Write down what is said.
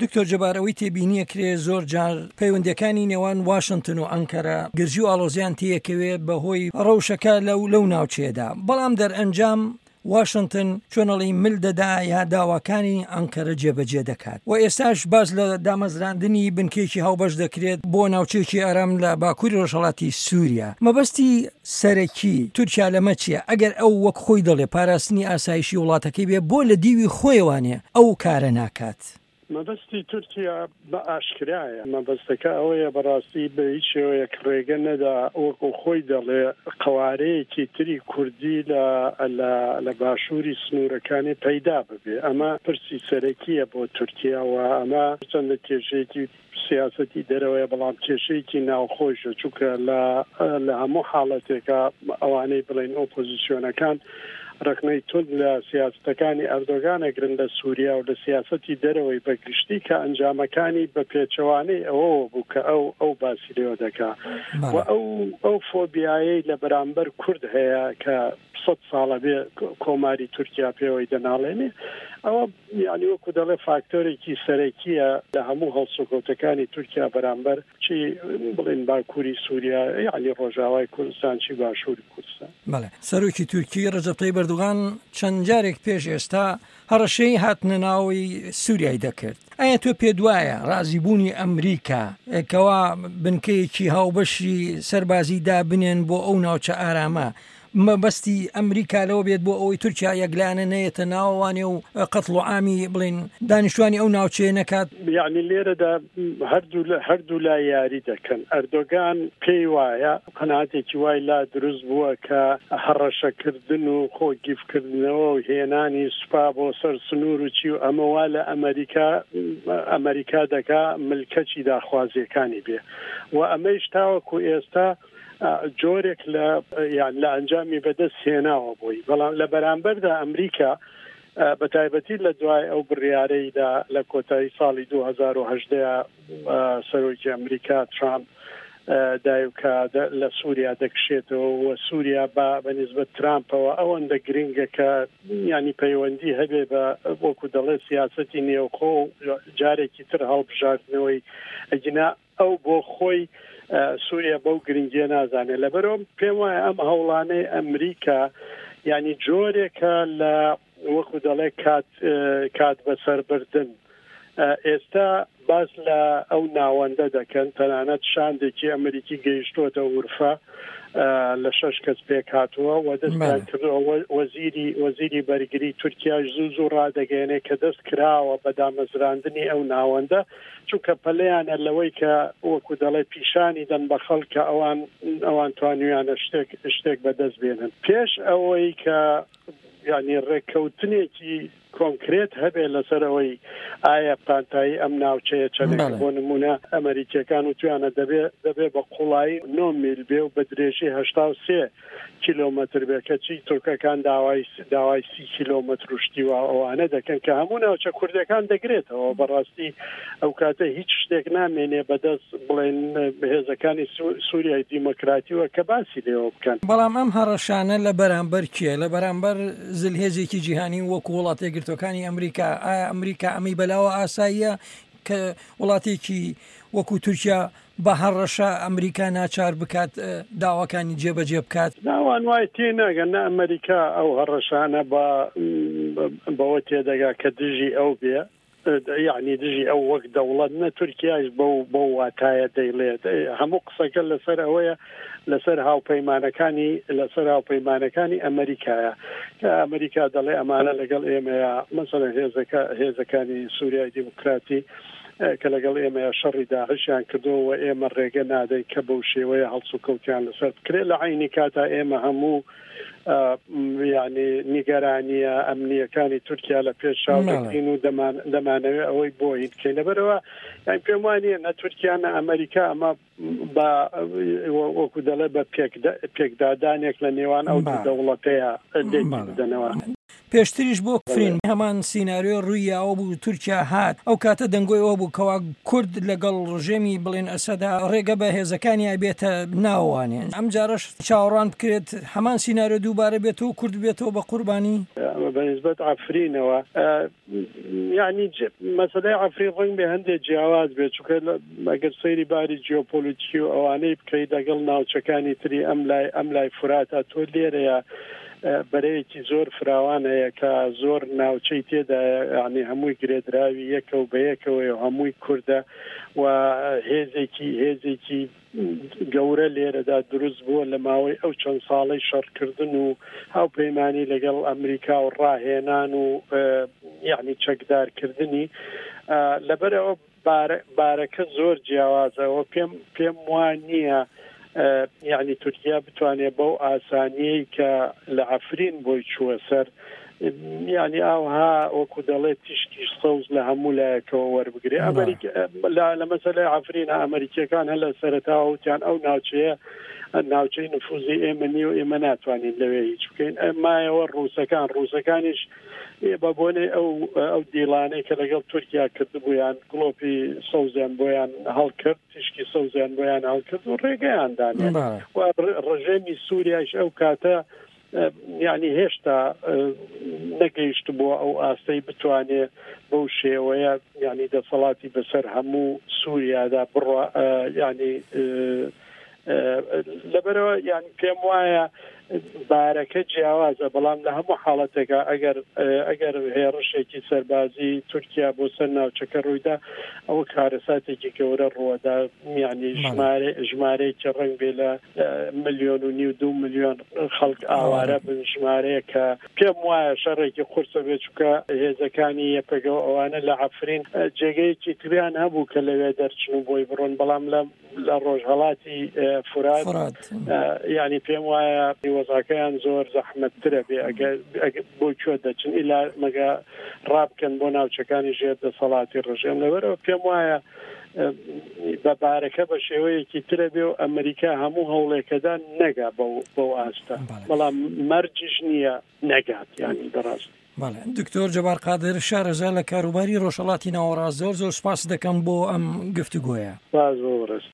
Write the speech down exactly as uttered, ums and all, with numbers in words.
دکتۆر جەبارەوەی تێبینیە کرێ زۆر جار پەیوەندیەکانی نێوان واشنگتن و ئەنکەرە گرژی و ئاڵۆزیان تێیەکەوێت بەهۆی ڕەوشەکە لەو لەو ناوچێدا، بەڵام دەرئەنجام واشنگتن چۆنەڵی مل دەدا یا داواکانی ئەنکەرە جێبەجێ دەکات و ئێستاش باز لە دامەزراندنی بنکێکی هاوبەش دەکرێت بۆ ناوچێکی ئارام لە باکووری ڕۆژهەڵاتی سووریا. مەبەستی سەرەکی تورکیا لەمە چییە؟ ئەگەر ئەو وەک خۆی دەڵێ پاراستنی ئاسایشی وڵاتەکەی بێ بۆ لە دیوی خۆیوانێ ئەو کارە ناکات؟ مەبەستی تورکیا بە ئاشکرایە، مەبەستەکە ئەوەیە بەڕاستی بە هیچ شێوەیەک ڕێگە نەدا وەکو خۆی دەڵێ قوارەیەکی تری کوردی لە باشووری سنوورەکانی پەیدا ببێ. ئەمە پرسی سەرەکیە بۆ تورکیا و ئەمە چەندە کێشەیەکی سیاسەتی دەرەوەیە، بەڵام کێشەیەکی ناوخۆشە، چونکە لە هەموو حاڵەتێکە ئەوانەی بڵێن ئۆپۆزیسیۆنەکان ڕقنەی تون لە سیاستەکانی ئەردۆغان ئەگرن لە سووریا و لە سیاسەتی دەرەوەی بەگشتی کە ئەنجامەکانی بە پێچەوانەی ئەوە بوو کە ئەو ئەو باسی لێوە دەکا و ئەو ئەو فۆبیایەی لە بەرامبەر کورد هەیە کە سەد ساڵە بێ کۆماری تورکیا پێوەی دەناڵێنێ، ئەوە یعنی وەکو دەڵێ فاکتۆرێکی سەرەکیە لە هەموو هەڵسوکەوتەکانی تورکیا بەرامبەر چی بڵێن باکووری سووریا یعنی ڕۆژاوای کوردستان چی باشووری کوردستان. بەڵێ سەرۆکی تورکی ڕەجەب تەیب ئەردوغان چەند جارێک پێش ئێستا هەڕەشەی هاتنە ناوی سووریای دەکرد. ئایا تۆ پێ دوایە ڕازیبوونی ئەمریکا کەوا بنکەیەکی هاوبەشی سەربازی دابنێن بۆ ئەو ناوچە ئارامە مەبەستی ئەمریکا لەوە بێت بۆ ئەوەی تورکیا یەکلانە نەیەتە ناوەوانێ و قەتڵ و عامی بڵێن دانیشتوانی ئەو ناوچەیە نەکات؟ یعنی لێرەدا هەردوو هەردوو لا یاری دەکەن. ئەردۆغان پێی وایە قەناعەتێکی وای لا دروست بووە کە هەڕەشەکردن و خۆگیفکردنەوە و هێنانی سوپا بۆ سەر سنوور و چی و ئەمە وا لە ئەمریکا ئەمریکا دەکا ملکەچی داخوازیەکانی بێ و ئەمەش تاوەکو ئێستا جۆرێک لە یان لە ئەنجامی بەدەست هێناوە بووی، بەڵام لە بەرامبەردا ئەمریکا بە تایبەتی لە دوای ئەو بڕیارەیدا لە کۆتایی ساڵی دوو هەزار و هەژدە سەرۆکی ئەمریکا ترامپ دایوکە لە سووریا دەکشێتەوە و سووریا بە بەنسبەت ترامپەوە ئەوەندە گرنگە کە ینی پەیوەندی هەبێ بە وەکو دەڵێ سیاسەتی نێوخۆ و جارێکی تر هەڵبژاردنەوەی ئەگینا ئەو بۆ خۆی سووریا بەو گرنگیە نازانێت. لەبەرەوە پێم وایە ئەم هەوڵانەی ئەمریکا ینی جۆرێکە لە وەکو دەڵێ کات کات بەسەربردن. ئێستا باس لە ئەو ناوەندە دەکەن، تەنانەت شاندێکی ئەمریکی گەیشتۆتە ورفە لە شەش کەس پێک هاتووە و دەستیان کردەوە وەزیری وەزیری بەرگری تورکیاش زوو زوو ڕادەگەێنێ کە دەست کراوە بە دامەزراندنی ئەو ناوەندە، چونکە پەلەیانە لەوەی کە وەکو دەڵێ پیشانی دەن بە خەڵکە ئەوان ئەوان توانیویانە شتێک شتێک بەدەست بێنن. پێش ئەوەی کە یعنی ڕێککەوتنێکی کۆنکرێت هەبێ لەسەرەوەی ئایا پانتایی ئەم ناوچەیە چەندێک بۆ نمونە ئەمریکیەکان و توانە دەبێ دەبێ بە قوڵایی نۆ میل بێ و بە درێژی هەشتا و سێ کیلۆمەتر بێ، کەچی تورکەکان داوای داوای سی کیلۆمەتر وشتی و ئەوانە دەکەن کە هەموو ناوچە کوردەکان دەگرێتەوە. بەڕاستی ئەو کاتە هیچ شتێک نامێنێ بەدەست بڵێن بەهێزەکانی سووریای دیموکراتیوە کە باسی لێەوە بکەن. بەڵام ئەم هەڕەشانە لە بەرامبەر کێ؟ لە بەرامبەر زلهێزێکی جیهانی وەکو وڵاتی یەکگرتوەکانی ئەمریکا. ئایا ئەمریکا ئەمەی بەلاوە ئاساییە کە وڵاتێکی وەکو تورکیا بە هەڕەشە ئەمریکا ناچار بکات داواکانی جێبەجێ بکات؟ ناوان وای تێ ناگەن نە ئەمریکا ئەو هەڕەشانە بە بەوە تێدەگا کە دژی ئەو بێ، یعنی دژی ئەو وەک دەوڵەت نە تورکیاش بەو بەو واتایە دەیڵێت. هەموو قسەکە لەسەر ئەوەیە لەسەر هاوپەیمانەکانی لەسەر هاوپەیمانەکانی ئەمریکایە کە ئەمریکا دەڵێ ئەمانە لەگەڵ ئێمەیە مەسەڵەن هێزەکە هێزەکانی سووریای دیموکراتی کە لەگەڵ ئێمە شەڕی داعشیان کردەوە ئێمە ڕێگە نادەین کە بەو شێوەیە هەڵسو کەوتیان لەسەر بکرێت. لە عینی کاتا ئێمە هەموو یعنی نیگەرانیە ئەمنیەکانی تورکیا لە پێش چاودەکەین و دەمانەوێت ئەوەی بۆی بکەین. لەبەرەوە یان پێم وانییە نە تورکیا نە ئەمریکا ئەمە بە وەکو دەڵێ بە پێکدادانێک لە نێوان ئەو دەوڵەتەیە دەنەوە. پێشتریش بۆ فرین هەمان سینناریۆ ڕوویەوە بوو تورکیا هات ئەو کاتە دەنگۆی ئەوە بوو کەوا کورد لەگەڵ ڕژێمی بڵێن ئەسەدا ڕێگە بە هێزەکانی بێتە ناوانێن ئەم جارش چاوەڕوان بکرێت هەمان سینناریۆ دووبارە بێتەوە کورد بێتەوە بە قوربانی بەنسبەت عفرینەوە یعنی مەسەلەی عفرین ڕەنگ بێ هەندێک جیاواز بێت چونکە ئەگەر سەیری باری جیۆپۆلیتیکی و ئەوانەی بکەیت لەگەڵ ناوچەکانی تری ئەم لای ئەم لای فوراتە تۆ لێرەیە بەرەیەکی زۆر فراوانەیە کە زۆر ناوچەی تێدا یعنی هەمووی گرێدراوی یەکە و بە یەکەوە هەمووی کووردە و هێزێکی هێزێکی گەورە لێرەدا دروست بووە لە ماوەی ئەو چەند ساڵەی شەڕکردن و هاوپەیمانی لەگەڵ ئەمریکا و ڕاهێنان و یعنی چەکدارکردنی لەبەرەوە بارەکە زۆر جیاوازەوە پێم پێم وان نییە یعنی تورکیا بتوانێت بەو ئاسانیەی کە لە عفرین بۆی چووە سەر یعنی ئەوها وەکو دەڵێت تیشکی سەوز لە هەموو لایەکەوە وەربگرێ لە مەسەلەی عفرینە ئەمریکیەکان هەر لە سەرەتاوە وتیان ئەو ناوچەیە ناوچەی نفوزی ئێمە نی و ئێمە ناتوانین لەوێ هیچ بکەین مایەوە ڕووسەکان ڕووسەکانیش بە بۆنێ ئەو ئەو دیڵانەی کە لەگەڵ تورکیا کردبوویان گڵۆپی سەوزیان بۆیان هەڵکرد تشکی سەوزیان بۆیان هەڵکرد و ڕێگەیان دانێن ڕژێمی سووریاش ئەو کاتە یعنی هێشتا نەگەیشت بووە ئەو ئاستەی بتوانێت بەو شێوەیە یعنی دەسەڵاتی بەسەر هەموو سووریادا بڕە یعنی لەبەرەوە یعنی پێم وایە بارەکە جیاوازە بەڵام لە هەموو حاڵەتێکە ئەگەر ئەگەر هێڕشێکی سەربازی تورکیا بۆ سەر ناوچەکە ڕوویدا ئەوە کارەساتێکی گەورە ڕوەدا یعنی ژمارە ژمارەیەکی ڕنگ بێ لە ملیۆن و نیو دو ملیۆن خەڵک ئاوارە بن ژمارەیە کە پێم وایە شەڕێکی قورسە بێ چووکە هێزەکانی یەکەگە ئەوانە لە عفرین جێگەیەکی تریان هەبوو کە لەوێ دەرچن و بۆی بڕۆن بەڵام لە لە ڕۆژهەڵاتی فورات یعنی پێم وایە وەزاکەیان زۆر زەحمەتترە بێ ئەگەر بۆ کوێ دەچن ئیلا مەگە ڕابکەن بۆ ناوچەکانی ژێر دەسەڵاتی ڕژێم لەوەرەوە پێم وایە بەبارەکە بە شێوەیەکی ترە بێ و ئەمریکا هەموو هەوڵێکەدا نەگا بەو ئاستە بەڵام مەرجش نییە نەگات یانی بەڕاست دکتۆر جەبار قادر شارەزا لە کاروباری ڕۆژهەڵاتی ناوەڕاست زۆر زۆر سپاس دەکەم بۆ ئەم گفتوگۆیە.